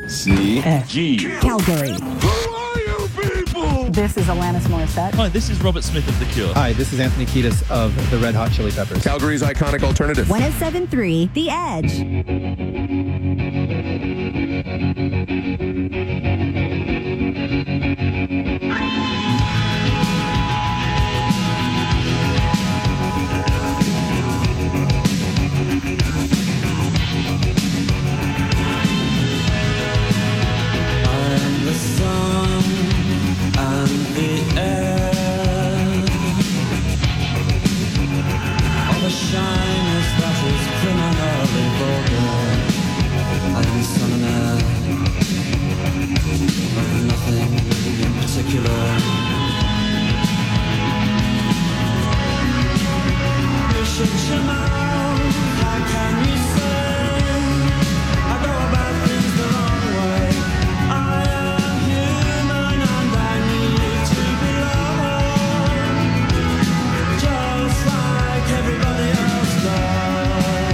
C. G. Calgary. Who are you people? This is Alanis Morissette. Hi, this is Robert Smith of The Cure. Hi, this is Anthony Kiedis of the Red Hot Chili Peppers. Calgary's iconic alternative. 107.3 The Edge. I'm the sun and the air. All the shyness that is criminally vulgar. I'm the sun and air of nothing in particular. You shut your mouth, how can you say I go about things the wrong way? I am human and I need to belong, just like everybody else does.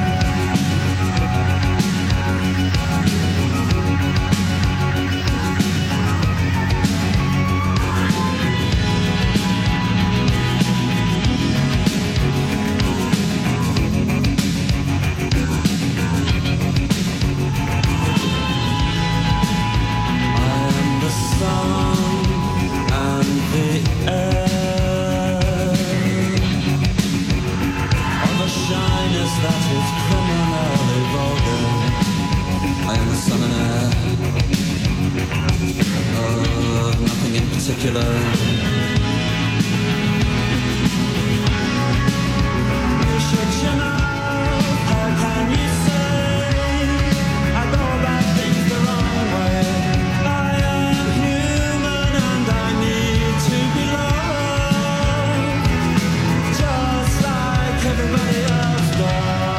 I am the sun and the air. All the shyness that is criminally vulgar. I am the sun and air of nothing in particular. You shut your mouth, how can you say I go about things the wrong way? I am human and I need to belong, just like everybody else does.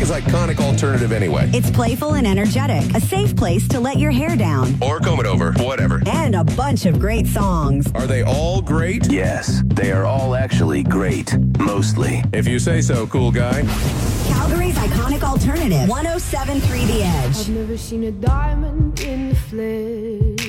is iconic alternative anyway? It's playful and energetic, a safe place to let your hair down, Or comb it over, whatever. and a bunch of great songs. Are they all great? Yes, they are all actually great. Mostly. If you say so, cool guy. Calgary's iconic alternative, 107.3 The Edge. I've never seen a diamond in the flesh.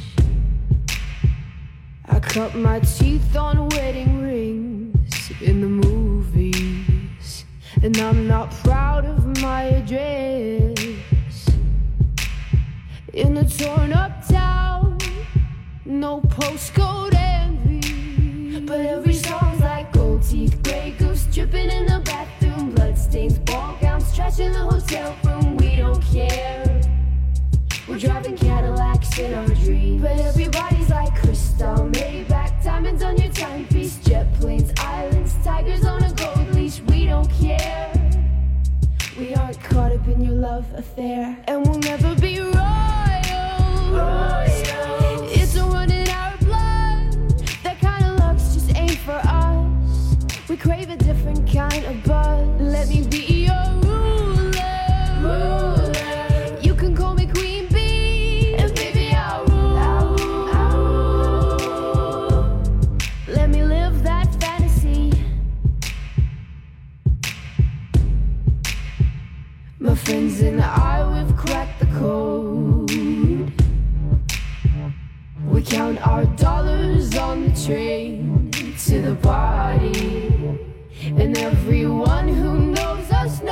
I cut my teeth on wedding rings in the movies, and I'm not proud of my address. In a torn up town, no postcode envy, but every song's like gold teeth, grey goose dripping in the bathroom, bloodstains, ball gowns, trash in the hotel room. We don't care. We're driving Cadillacs in our dreams, but everybody's like crystal, Maybach, diamonds on your timepiece, jet planes, islands, tigers on a gold leash. We don't care. We aren't caught up in your love affair, and we'll never be royal. It's a run in our blood. That kind of luck's just ain't for us. We crave a different kind of buzz. Let me be your ruler. You can call me Queen Bee, and baby I'll rule. Let me live that fantasy. My friends and I, we've cracked the code. We count our dollars on the train to the party, and everyone who knows us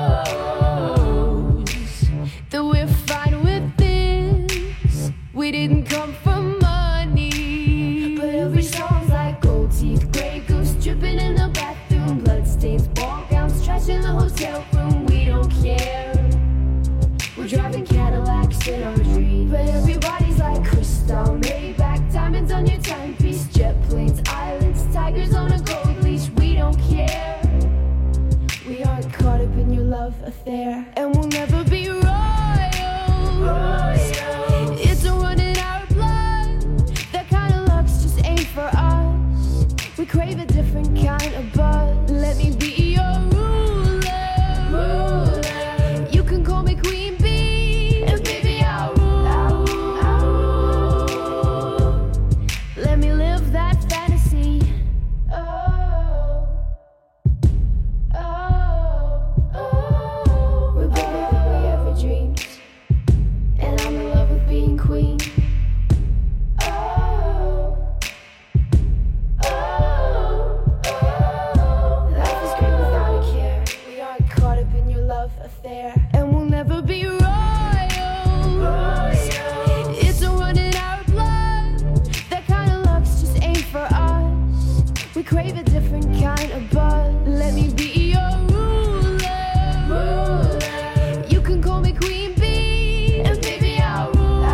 knows that we're fine with this. We didn't come for money, but every song's like gold teeth, grey goose dripping in the bathroom, bloodstains, ball gowns, trash in the hotel room. We don't care. We're driving Cadillacs in our dreams, but everybody's like crystal, Maybach, diamonds on your timepiece, jet planes, islands, tigers on a gold leash. We don't care. We aren't caught up in your love affair, and we'll never be royal. It's a run in our blood. That kind of luck's just ain't for us. We crave a different kind of buzz. Let me be your ruler. You can call me Queen Bee, and baby I'll rule. Let me live that fantasy. We're better than we ever dreamed, and I'm in love with being queen. Life is great without a care. We aren't caught up in your love affair, and we'll never be royal. It's a run in our blood. That kind of luck's just ain't for us. We crave a different kind of buzz. Let me be your ruler. You can call me Queen Bee, and baby I'll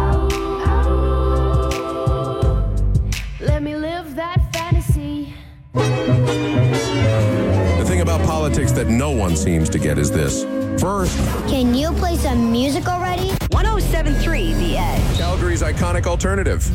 rule. Let me live that fantasy. The thing about politics that no one seems to get is this. First, Can you play some music already? 107.3 The Edge. Calgary's iconic alternative.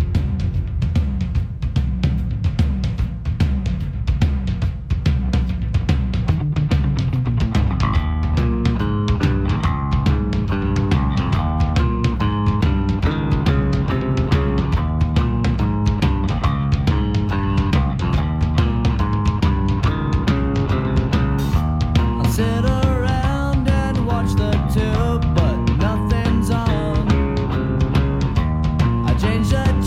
I sit around and watch the tube, but nothing's on. I change the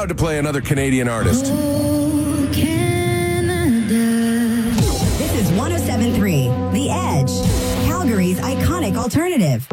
allowed to play another Canadian artist. Oh, Canada. This is 107.3 The Edge, Calgary's iconic alternative.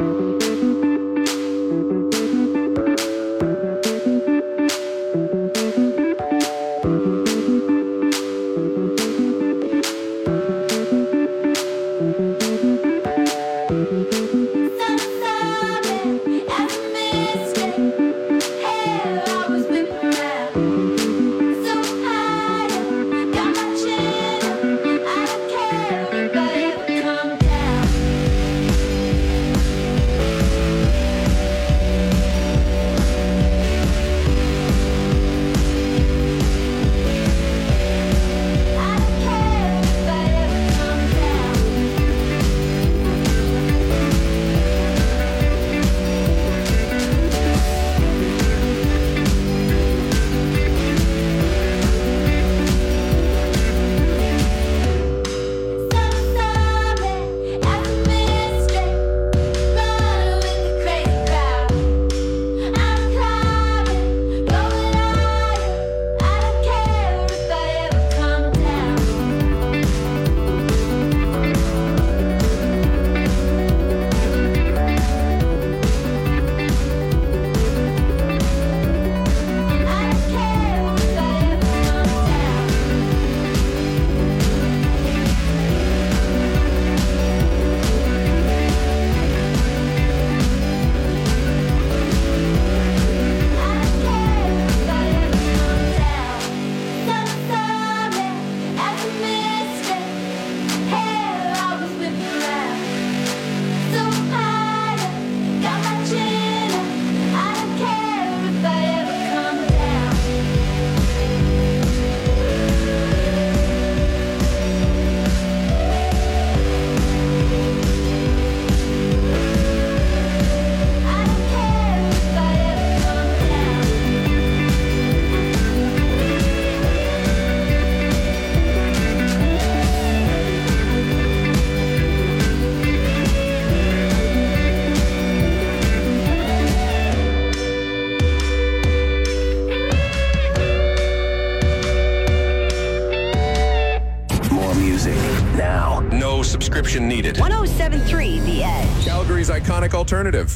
Subscription needed. 107.3 The Edge. Calgary's iconic alternative.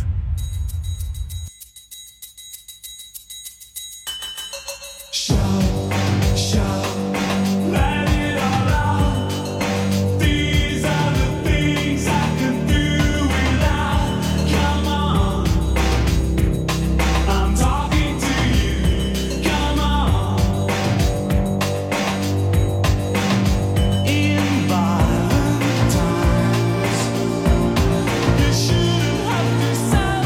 You shouldn't have decided.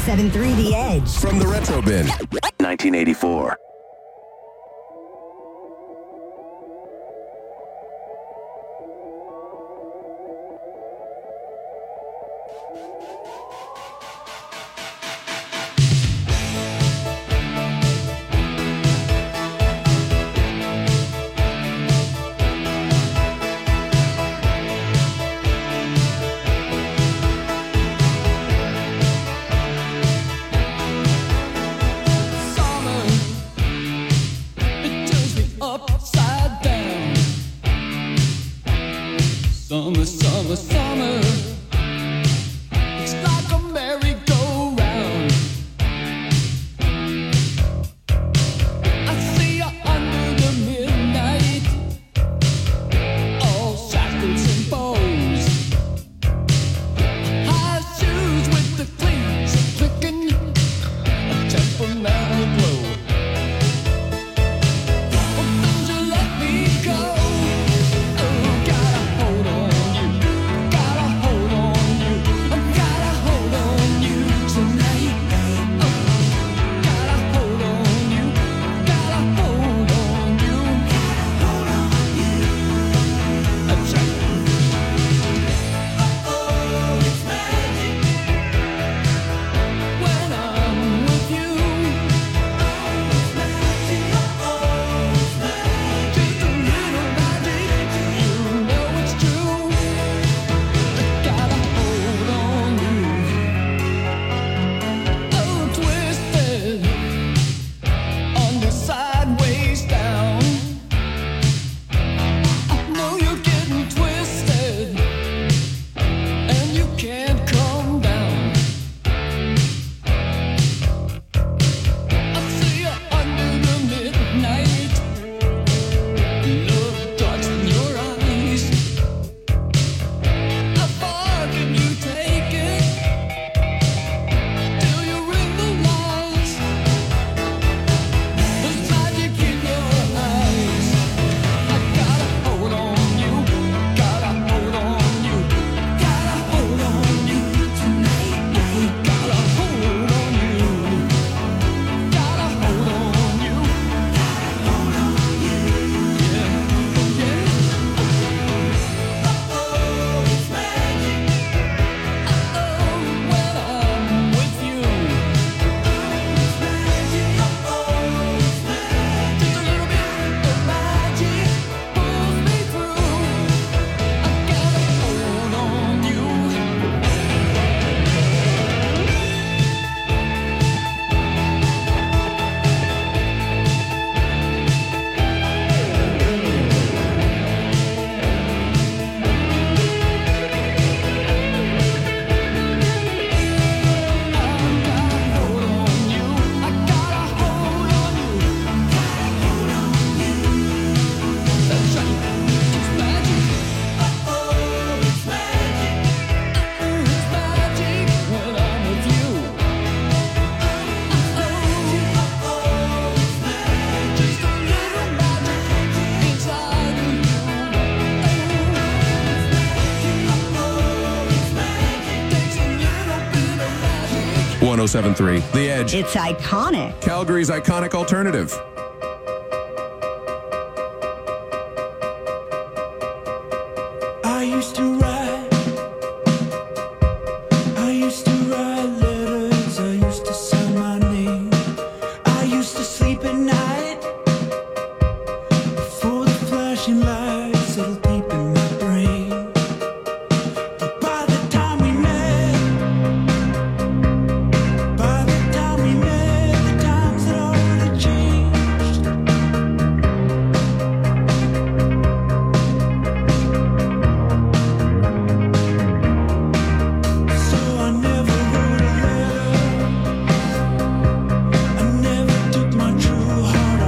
107.3 The Edge. From the Retro Bin. 1984. Summer, summer, summer. It's like a merry-go-round. I see you under the midnight, all shackles and bows. High shoes with the cleats clicking, a temperamental glow. Oh, don't you let me go. .1073 The Edge. It's iconic. Calgary's iconic alternative. I used to write letters, I used to sign my name. I used to sleep at night before the flashing lights settled deep in my brain. But by the time we met, the times had already changed. So I never wrote a letter, I never took my true heart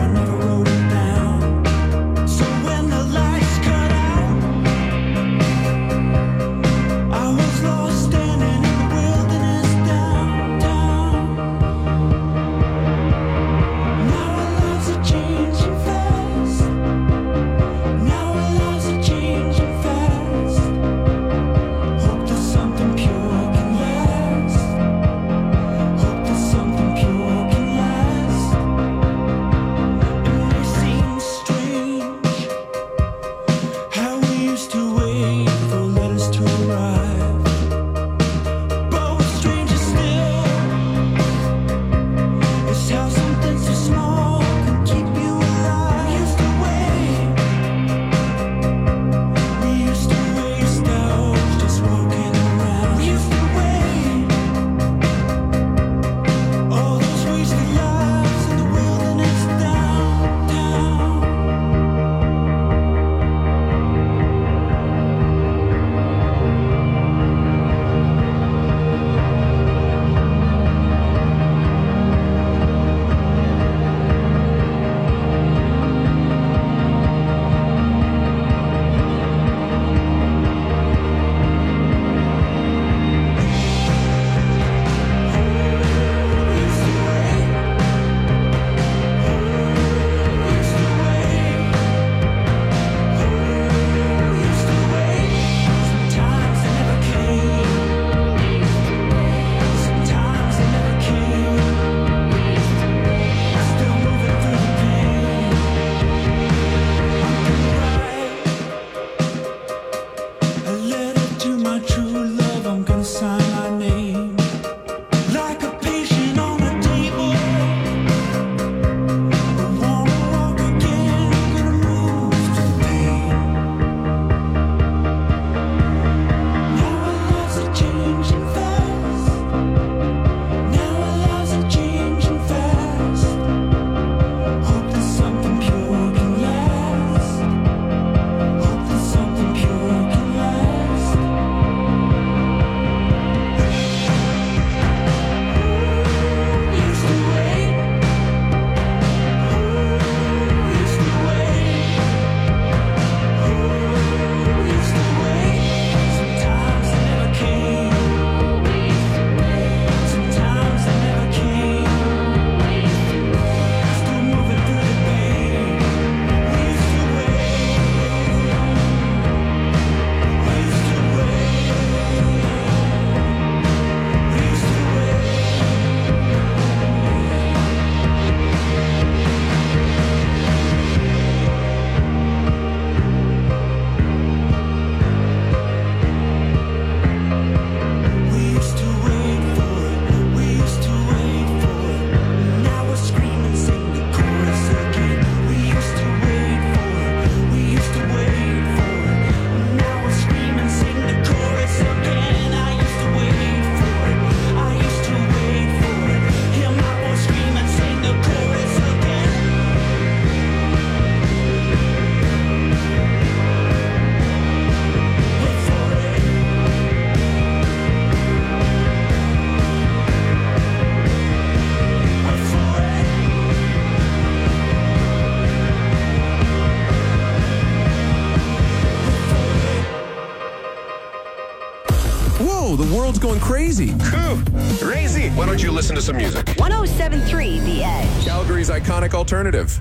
world's going crazy. Crazy. Why don't you listen to some music? 107.3 The Edge. Calgary's iconic alternative.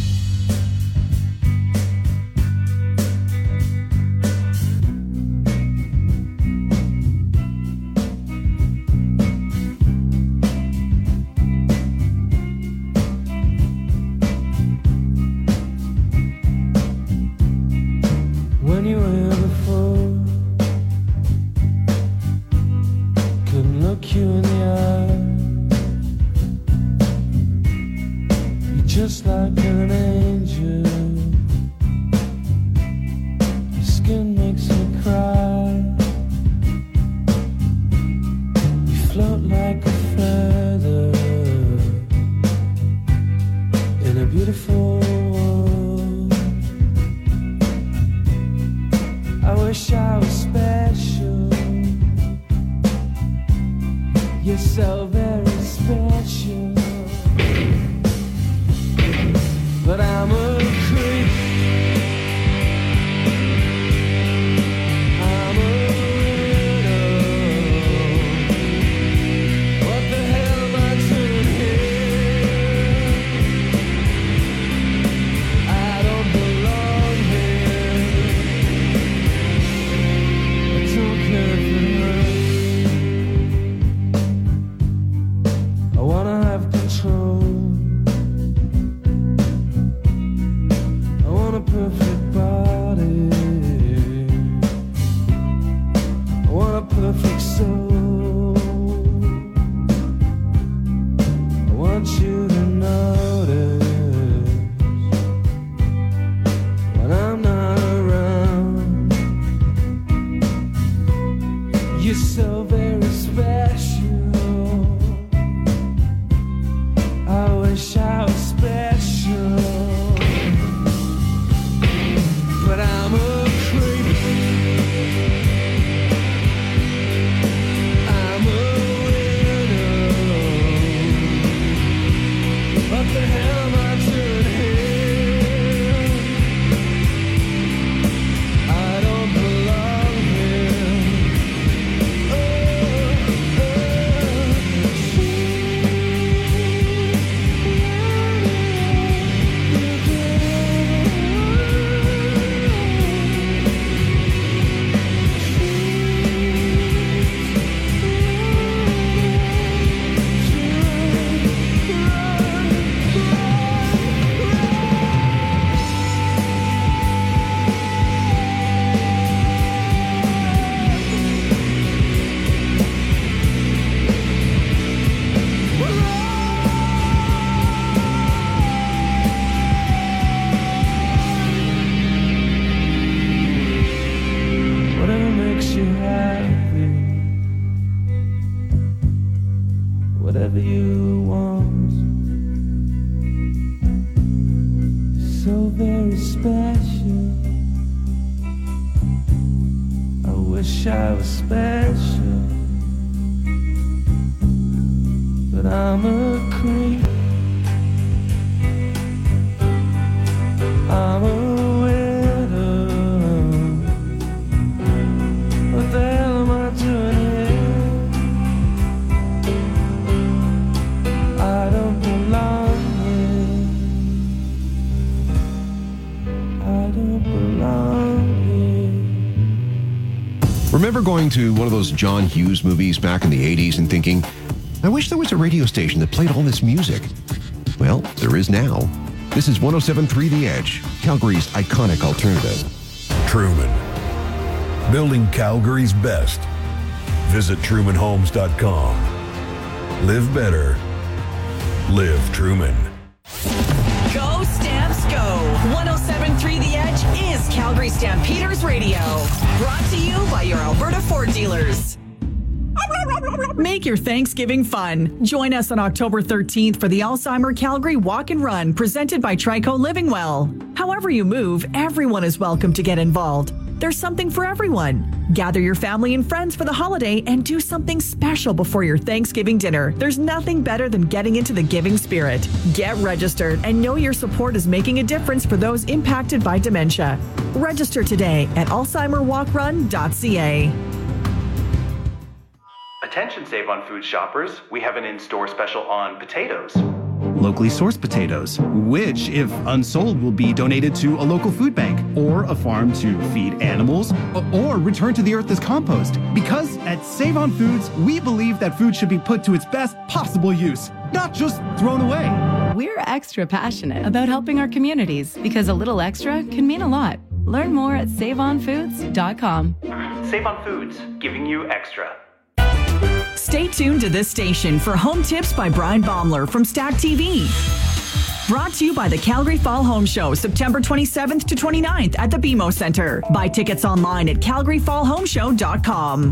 When you were here before, couldn't look you in the eye. You're just like an angel. Your skin makes me cry. You float like a feather in a beautiful world. I wish I was special. You're so very special. But I'm a creep. I'm a widow. What the hell am I doing here? I don't belong here. I don't care for her. I wanna have control. I want a perfect body. I want a perfect soul. I want you to notice when I'm not around. You're so very special. I wish I was special. But I'm a creep. I'm a widow. What the hell am I doing here? I don't belong here. Whatever makes you happy, whatever you want. So very special. I wish I was special, but I'm a creep. I'm a widow. What the hell am I doing here? I don't belong here. I don't belong here. Remember going to one of those John Hughes movies back in the 80s and thinking, I wish there was a radio station that played all this music. Well, there is now. This is 107.3 The Edge, Calgary's iconic alternative. Truman. Building Calgary's best. Visit trumanhomes.com. Live better. Live Truman. Go Stamps Go! 107.3 The Edge is Calgary Stampeders Radio. Brought to you by your Alberta Ford dealers. Make your Thanksgiving fun. Join us on October 13th for the Alzheimer Calgary Walk and Run presented by Trico Living Well. However you move, everyone is welcome to get involved. There's something for everyone. Gather your family and friends for the holiday and do something special before your Thanksgiving dinner. There's nothing better than getting into the giving spirit. Get registered and know your support is making a difference for those impacted by dementia. Register today at alzheimerwalkrun.ca. Attention Save on Food shoppers, we have an in-store special on potatoes. Locally sourced potatoes, which, if unsold, will be donated to a local food bank or a farm to feed animals or return to the earth as compost. Because at Save on Foods, we believe that food should be put to its best possible use, not just thrown away. We're extra passionate about helping our communities because a little extra can mean a lot. Learn more at saveonfoods.com. Save on Foods, giving you extra. Stay tuned to this station for Home Tips by Brian Baumler from Stack TV. Brought to you by the Calgary Fall Home Show, September 27th to 29th at the BMO Centre. Buy tickets online at calgaryfallhomeshow.com.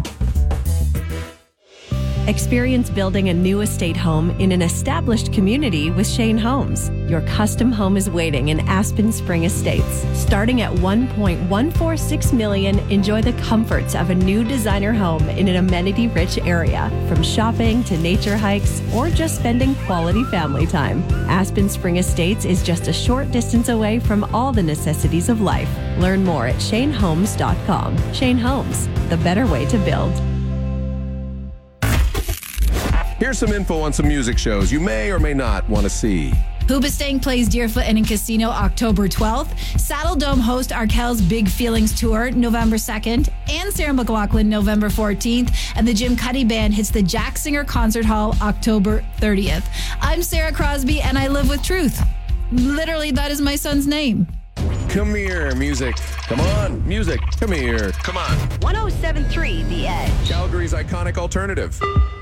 Experience building a new estate home in an established community with Shane Homes. Your custom home is waiting in Aspen Spring Estates. Starting at $1.146 million, enjoy the comforts of a new designer home in an amenity-rich area. From shopping to nature hikes or just spending quality family time, Aspen Spring Estates is just a short distance away from all the necessities of life. Learn more at shanehomes.com. Shane Homes, the better way to build. Here's some info on some music shows you may or may not want to see. Hoobastank plays Deerfoot Inn and Casino October 12th. Saddle Dome host Arkel's Big Feelings Tour November 2nd. And Sarah McLachlan November 14th. And the Jim Cuddy Band hits the Jack Singer Concert Hall October 30th. I'm Sarah Crosby and I live with truth. Literally, that is my son's name. Come here, music. Come on, music. Come here. Come on. 107.3 The Edge. Calgary's iconic alternative.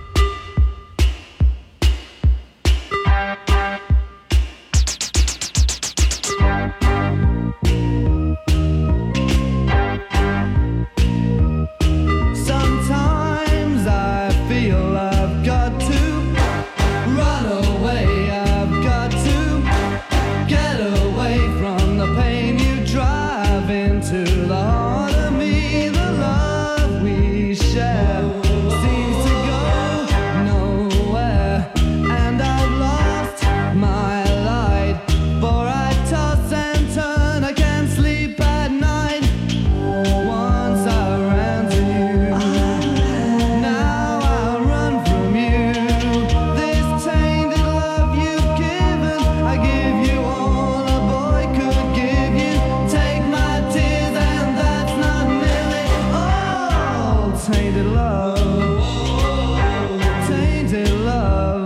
Sometimes I feel I've got to run away. I've got to get away from the pain you drive into the heart of me. The love we share seems to go nowhere, and I've lost my light. For I toss and turn, I can't sleep at night. Once I ran to you, now I run from you. This tainted love you've given, I give you all a boy could give you. Take my tears and that's not nearly all. Tainted love, tainted love.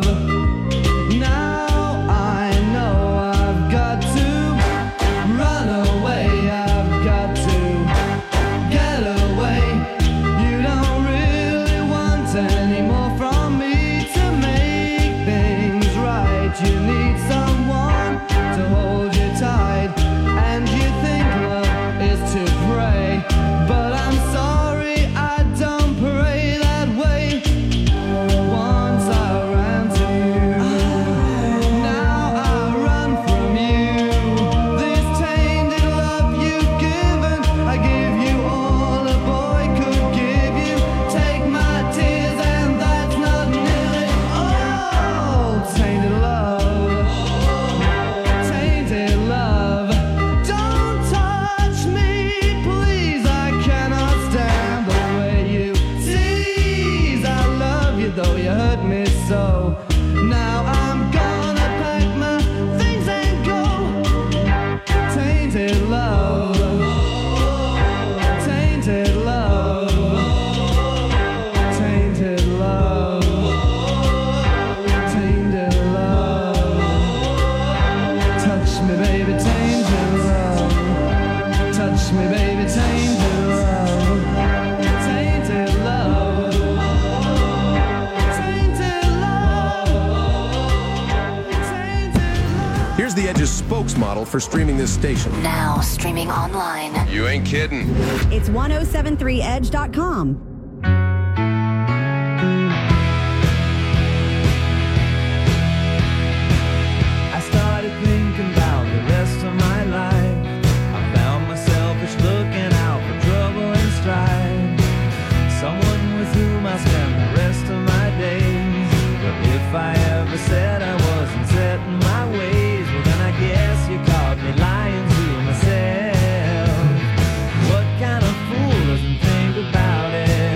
Now I know I've got to run away. I've got to get away. You don't really want any more from me to make things right. You need someone to hold you tight, and you think love is to pray. But I'm sorry, I don't pray that way. Once I ran to you, now I run from you. This tainted love you've given, I give you all a boy could give you. Take my tears and that's not nearly all. Tainted love, tainted love. Don't touch me, please. I cannot stand the way you tease. I love you though you hurt me so. Now I'm gonna pack my things and go. Tainted love, tainted love, tainted love, tainted love. Touch me, baby, tainted love. Touch me, baby, tainted love. Tainted love, tainted love, tainted love. Here's the Edge's spokesmodel for streaming this station. Now streaming online. You ain't kidding. It's 1073edge.com. I started thinking about the rest of my life. I found myself just looking out for trouble and strife. Someone with whom I spend the rest of my days. But if I ever said I wasn't set in my ways, well then I guess you caught me lying to myself. What kind of fool doesn't think about it?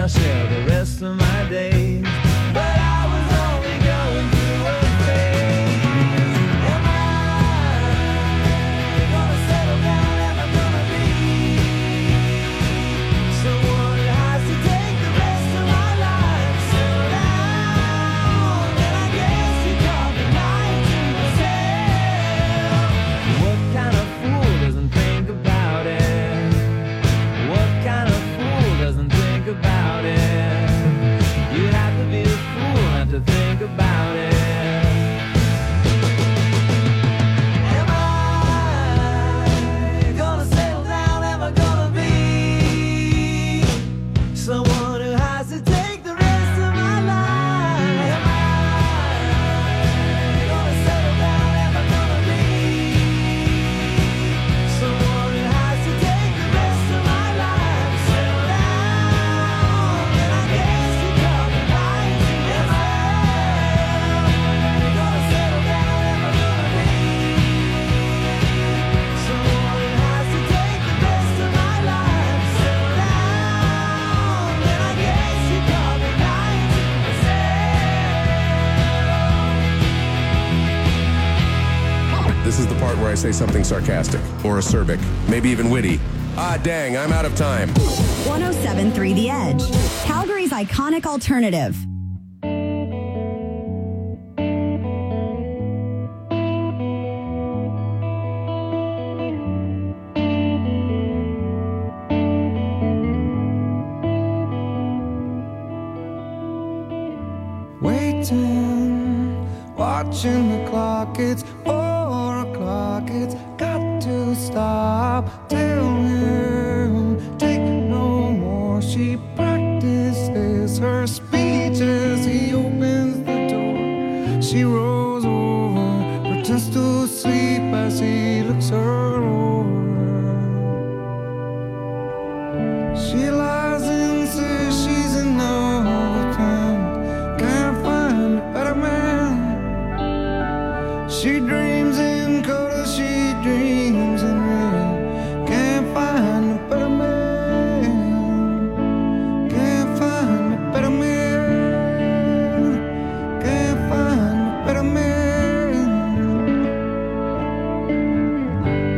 I'll share the rest of my days. But I was only going through a phase. Am I gonna settle down? Am I gonna be someone who has to take the rest of my life? Settle down, and I guess you call me lying to myself. What kind of fool doesn't think about it? What kind of fool doesn't think about it? You'd have to be a fool not to think about it. Am I gonna settle down? Am I gonna be someone who has to take the rest of my life? Am I gonna settle down? Am I gonna be someone who has to take the rest of my life? Settle down, and I guess you call me lying to myself. Gonna settle down, am I gonna be someone who has to take the rest of my life? Settle down, and I guess you call me lying to myself. This is the part where I say something sarcastic or acerbic, maybe even witty. Ah, dang, I'm out of time. 107.3 The Edge, Calgary's iconic alternative. Waiting, watching the clock, it's 4 o'clock, it's got to stop. Tell him, take no more. She practices her speech as he opens the door. She rolls over, pretends to sleep as he looks her over. She lies and says she's in love with him. Can't find a better man. She dreams in color, she dreams in red. Can't find a better man. Can't find a better man. Can't find a better man.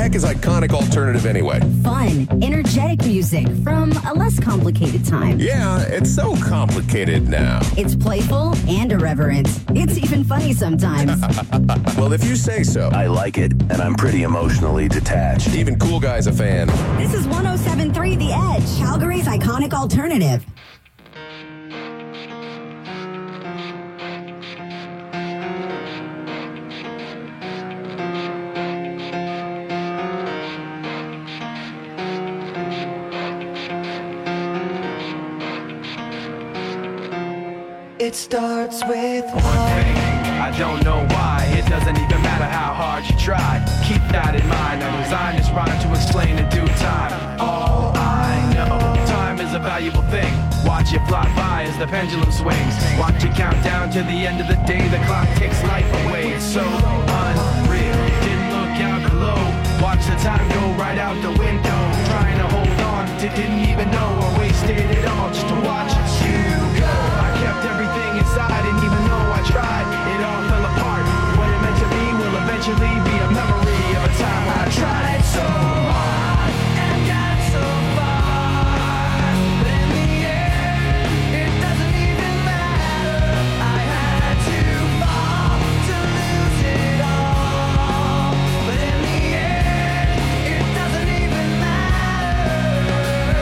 heck is iconic alternative anyway? Fun, energetic music from a less complicated time. Yeah, it's so complicated now. It's playful and irreverent. It's even funny sometimes. Well, if you say so. I like it, and I'm pretty emotionally detached. Even Cool Guy's a fan. This is 107.3 The Edge, Calgary's iconic alternative. It starts with one thing. I don't know why. It doesn't even matter how hard you try. Keep that in mind. I designed this rhyme to explain in due time. All I know, time is a valuable thing. Watch it fly by as the pendulum swings. Watch it count down to the end of the day. The clock takes life away. It's so unreal. Didn't look out below. Watch the time go right out the window. Trying to hold on to didn't even know I wasted it all just to watch you go. I kept everything inside, and even though I tried, it all fell apart. What it meant to be will eventually be a memory of a time when I tried so hard and got so far. But in the end, it doesn't even matter. I had to fall to lose it all. But in the end, it doesn't even matter.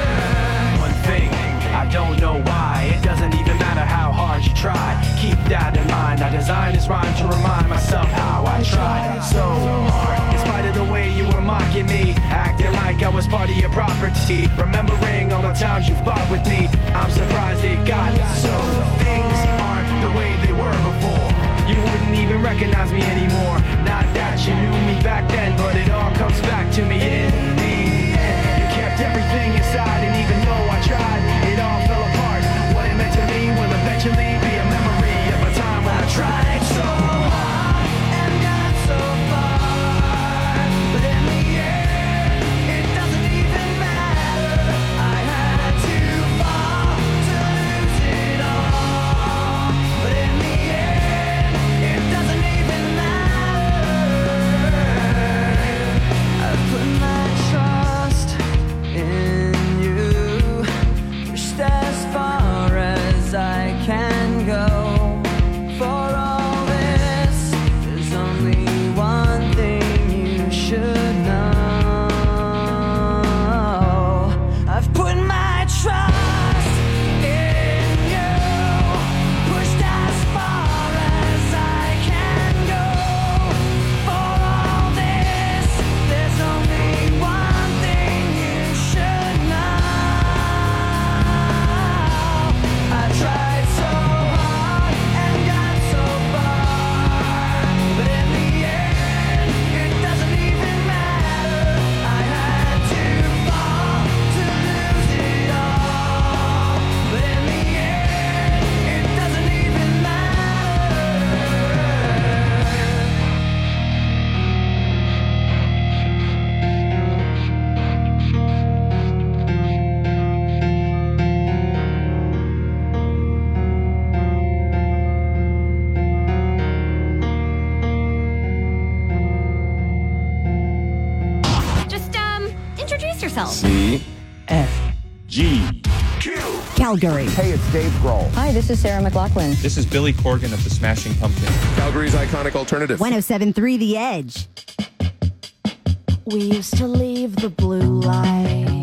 One thing, I don't know why. It doesn't even matter how hard you try. Keep that in mind. I designed this rhyme to remind myself how I tried so hard. In spite of the way you were mocking me, acting like I was part of your property. Remembering all the times you fought with me, I'm surprised it got so. Things aren't the way they were before. You wouldn't even recognize me anymore. Not that you knew me back then, but it all comes back to me in the end. You kept everything inside, and even though I tried, it all fell apart. What it meant to me will eventually be a memory of a time when I tried so hard and got so far. But in the end, it doesn't even matter. I had to fall to lose it all. But in the end, it doesn't even matter. I put my trust in you, pushed as far as I can go. For all this, there's only one thing you should know. I've put my trust in you, pushed as far as I can go. For all this, there's only one thing you should know. I tried so hard and got so far, but in the end, it doesn't even matter. I had to fall to lose it all, but in the end, it doesn't even matter. Just, introduce yourself. C-F-G. Calgary. Hey, it's Dave Grohl. Hi, this is Sarah McLachlan. This is Billy Corgan of the Smashing Pumpkins. Calgary's iconic alternative. 107.3 The Edge. We used to leave the blue light